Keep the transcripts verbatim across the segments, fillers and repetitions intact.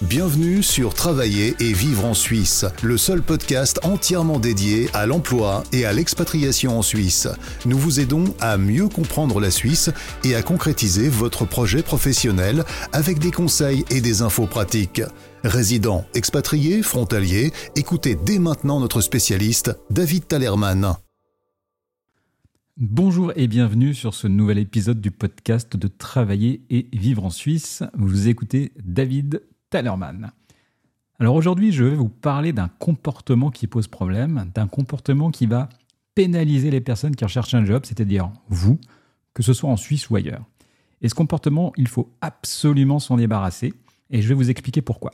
Bienvenue sur Travailler et vivre en Suisse, le seul podcast entièrement dédié à l'emploi et à l'expatriation en Suisse. Nous vous aidons à mieux comprendre la Suisse et à concrétiser votre projet professionnel avec des conseils et des infos pratiques. Résidents, expatriés, frontaliers, écoutez dès maintenant notre spécialiste, David Talerman. Bonjour et bienvenue sur ce nouvel épisode du podcast de Travailler et vivre en Suisse. Vous écoutez David Talerman. Alors aujourd'hui, je vais vous parler d'un comportement qui pose problème, d'un comportement qui va pénaliser les personnes qui recherchent un job, c'est-à-dire vous, que ce soit en Suisse ou ailleurs. Et ce comportement, il faut absolument s'en débarrasser et je vais vous expliquer pourquoi.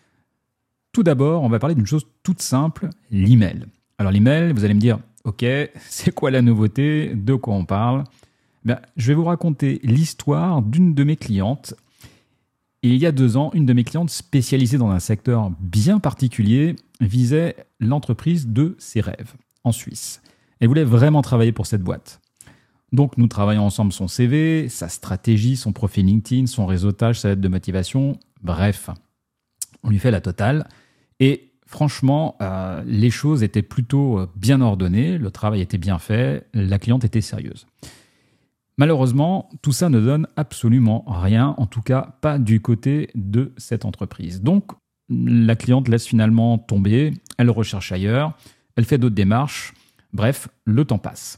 Tout d'abord, on va parler d'une chose toute simple, l'email. Alors l'email, vous allez me dire, ok, c'est quoi la nouveauté? De quoi on parle? Ben, je vais vous raconter l'histoire d'une de mes clientes. Et il y a deux ans, une de mes clientes spécialisée dans un secteur bien particulier visait l'entreprise de ses rêves en Suisse. Elle voulait vraiment travailler pour cette boîte. Donc nous travaillons ensemble son C V, sa stratégie, son profil LinkedIn, son réseautage, sa lettre de motivation. Bref, on lui fait la totale. Et franchement, euh, les choses étaient plutôt bien ordonnées, le travail était bien fait, la cliente était sérieuse. Malheureusement, tout ça ne donne absolument rien, en tout cas pas du côté de cette entreprise. Donc, la cliente laisse finalement tomber, elle recherche ailleurs, elle fait d'autres démarches, bref, le temps passe.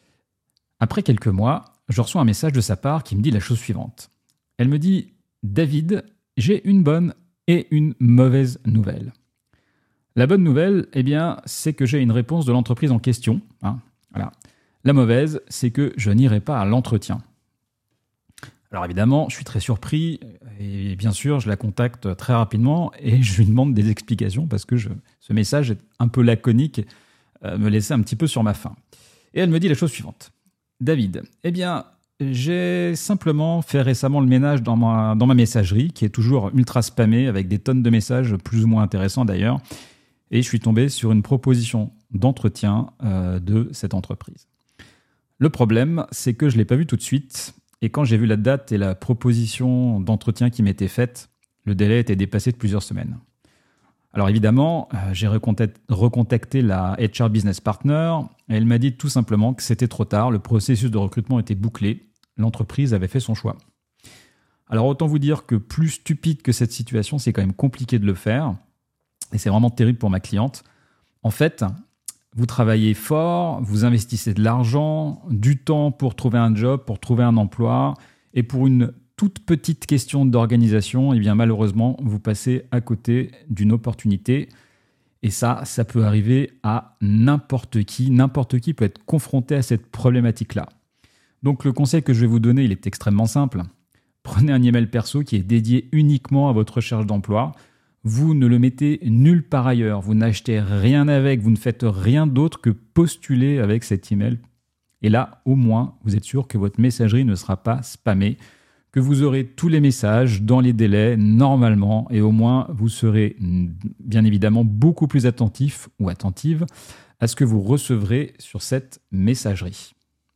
Après quelques mois, je reçois un message de sa part qui me dit la chose suivante. Elle me dit « David, j'ai une bonne et une mauvaise nouvelle. » La bonne nouvelle, eh bien, c'est que j'ai une réponse de l'entreprise en question. Hein, voilà. La mauvaise, c'est que je n'irai pas à l'entretien. Alors évidemment, je suis très surpris et bien sûr, je la contacte très rapidement et je lui demande des explications parce que je, ce message est un peu laconique, euh, me laissait un petit peu sur ma faim. Et elle me dit la chose suivante. David, eh bien, j'ai simplement fait récemment le ménage dans ma, dans ma messagerie qui est toujours ultra spammée avec des tonnes de messages plus ou moins intéressants d'ailleurs et je suis tombé sur une proposition d'entretien euh, de cette entreprise. Le problème, c'est que je ne l'ai pas vu tout de suite et quand j'ai vu la date et la proposition d'entretien qui m'était faite, le délai était dépassé de plusieurs semaines. Alors évidemment, j'ai recontacté la H R Business Partner et elle m'a dit tout simplement que c'était trop tard, le processus de recrutement était bouclé, l'entreprise avait fait son choix. Alors autant vous dire que plus stupide que cette situation, c'est quand même compliqué de le faire et c'est vraiment terrible pour ma cliente. En fait, vous travaillez fort, vous investissez de l'argent, du temps pour trouver un job, pour trouver un emploi. Et pour une toute petite question d'organisation, eh bien malheureusement, vous passez à côté d'une opportunité. Et ça, ça peut arriver à n'importe qui. N'importe qui peut être confronté à cette problématique-là. Donc le conseil que je vais vous donner, il est extrêmement simple. Prenez un email perso qui est dédié uniquement à votre recherche d'emploi. Vous ne le mettez nulle part ailleurs, vous n'achetez rien avec, vous ne faites rien d'autre que postuler avec cet email. Et là, au moins, vous êtes sûr que votre messagerie ne sera pas spammée, que vous aurez tous les messages dans les délais normalement, et au moins, vous serez bien évidemment beaucoup plus attentif ou attentive à ce que vous recevrez sur cette messagerie.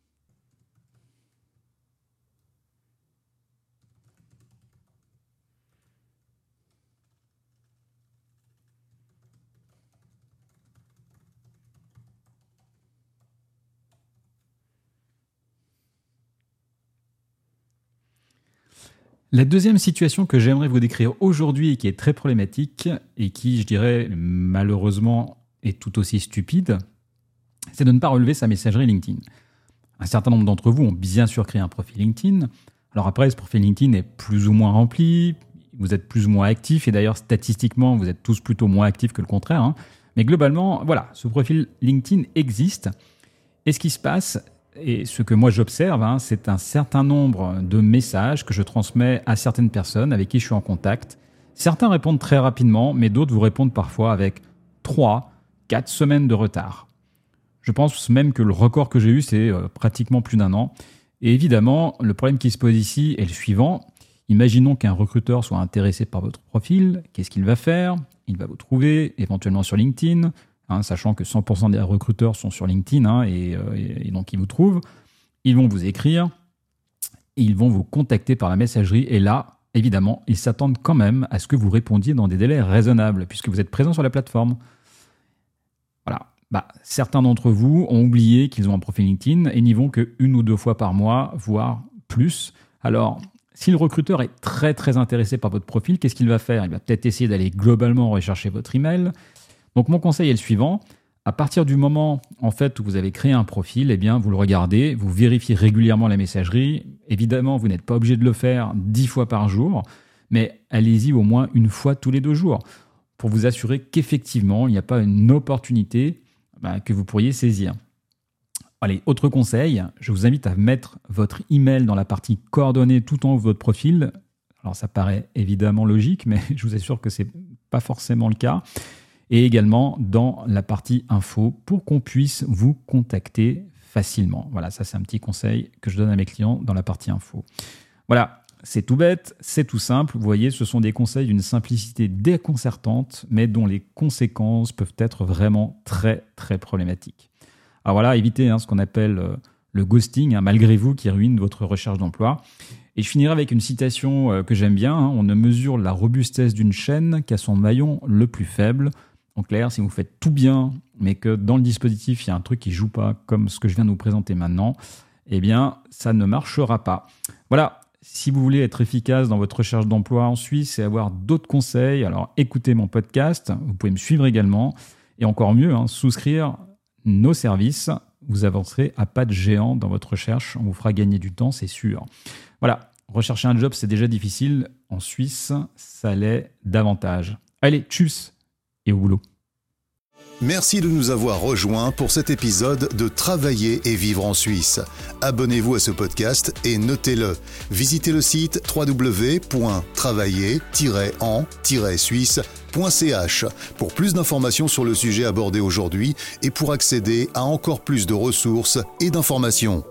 La deuxième situation que j'aimerais vous décrire aujourd'hui et qui est très problématique et qui, je dirais, malheureusement est tout aussi stupide, c'est de ne pas relever sa messagerie LinkedIn. Un certain nombre d'entre vous ont bien sûr créé un profil LinkedIn. Alors après, ce profil LinkedIn est plus ou moins rempli, vous êtes plus ou moins actif et d'ailleurs, statistiquement, vous êtes tous plutôt moins actifs que le contraire. Hein. Mais globalement, voilà, ce profil LinkedIn existe. Et ce qui se passe, et ce que moi j'observe, hein, c'est un certain nombre de messages que je transmets à certaines personnes avec qui je suis en contact. Certains répondent très rapidement, mais d'autres vous répondent parfois avec trois, quatre semaines de retard. Je pense même que le record que j'ai eu, c'est euh, pratiquement plus d'un an. Et évidemment, le problème qui se pose ici est le suivant. Imaginons qu'un recruteur soit intéressé par votre profil. Qu'est-ce qu'il va faire? Il va vous trouver éventuellement sur LinkedIn, hein, sachant que cent pour cent des recruteurs sont sur LinkedIn hein, et, euh, et donc ils vous trouvent. Ils vont vous écrire, ils vont vous contacter par la messagerie et là, évidemment, ils s'attendent quand même à ce que vous répondiez dans des délais raisonnables, puisque vous êtes présent sur la plateforme. Voilà. Bah, certains d'entre vous ont oublié qu'ils ont un profil LinkedIn et n'y vont qu'une ou deux fois par mois, voire plus. Alors, si le recruteur est très très intéressé par votre profil, qu'est-ce qu'il va faire ? Il va peut-être essayer d'aller globalement rechercher votre email. Donc mon conseil est le suivant. À partir du moment en fait, où vous avez créé un profil, eh bien, vous le regardez, vous vérifiez régulièrement la messagerie. Évidemment, vous n'êtes pas obligé de le faire dix fois par jour, mais allez-y au moins une fois tous les deux jours pour vous assurer qu'effectivement, il n'y a pas une opportunité bah, que vous pourriez saisir. Allez, autre conseil, je vous invite à mettre votre email dans la partie coordonnées tout en haut de votre profil. Alors ça paraît évidemment logique, mais je vous assure que ce n'est pas forcément le cas. Et également dans la partie info pour qu'on puisse vous contacter facilement. Voilà, ça c'est un petit conseil que je donne à mes clients dans la partie info. Voilà, c'est tout bête, c'est tout simple. Vous voyez, ce sont des conseils d'une simplicité déconcertante, mais dont les conséquences peuvent être vraiment très très problématiques. Alors voilà, évitez hein, ce qu'on appelle euh, le ghosting, hein, malgré vous, qui ruine votre recherche d'emploi. Et je finirai avec une citation euh, que j'aime bien. Hein, on ne mesure la robustesse d'une chaîne qu'à son maillon le plus faible. En clair, si vous faites tout bien, mais que dans le dispositif, il y a un truc qui ne joue pas, comme ce que je viens de vous présenter maintenant, eh bien, ça ne marchera pas. Voilà, si vous voulez être efficace dans votre recherche d'emploi en Suisse et avoir d'autres conseils, alors écoutez mon podcast, vous pouvez me suivre également. Et encore mieux, hein, souscrire nos services, vous avancerez à pas de géant dans votre recherche, on vous fera gagner du temps, c'est sûr. Voilà, rechercher un job, c'est déjà difficile. En Suisse, ça l'est davantage. Allez, tchuss et au boulot. Merci de nous avoir rejoints pour cet épisode de Travailler et vivre en Suisse. Abonnez-vous à ce podcast et notez-le. Visitez le site w w w point travailler tiret en tiret suisse point c h pour plus d'informations sur le sujet abordé aujourd'hui et pour accéder à encore plus de ressources et d'informations.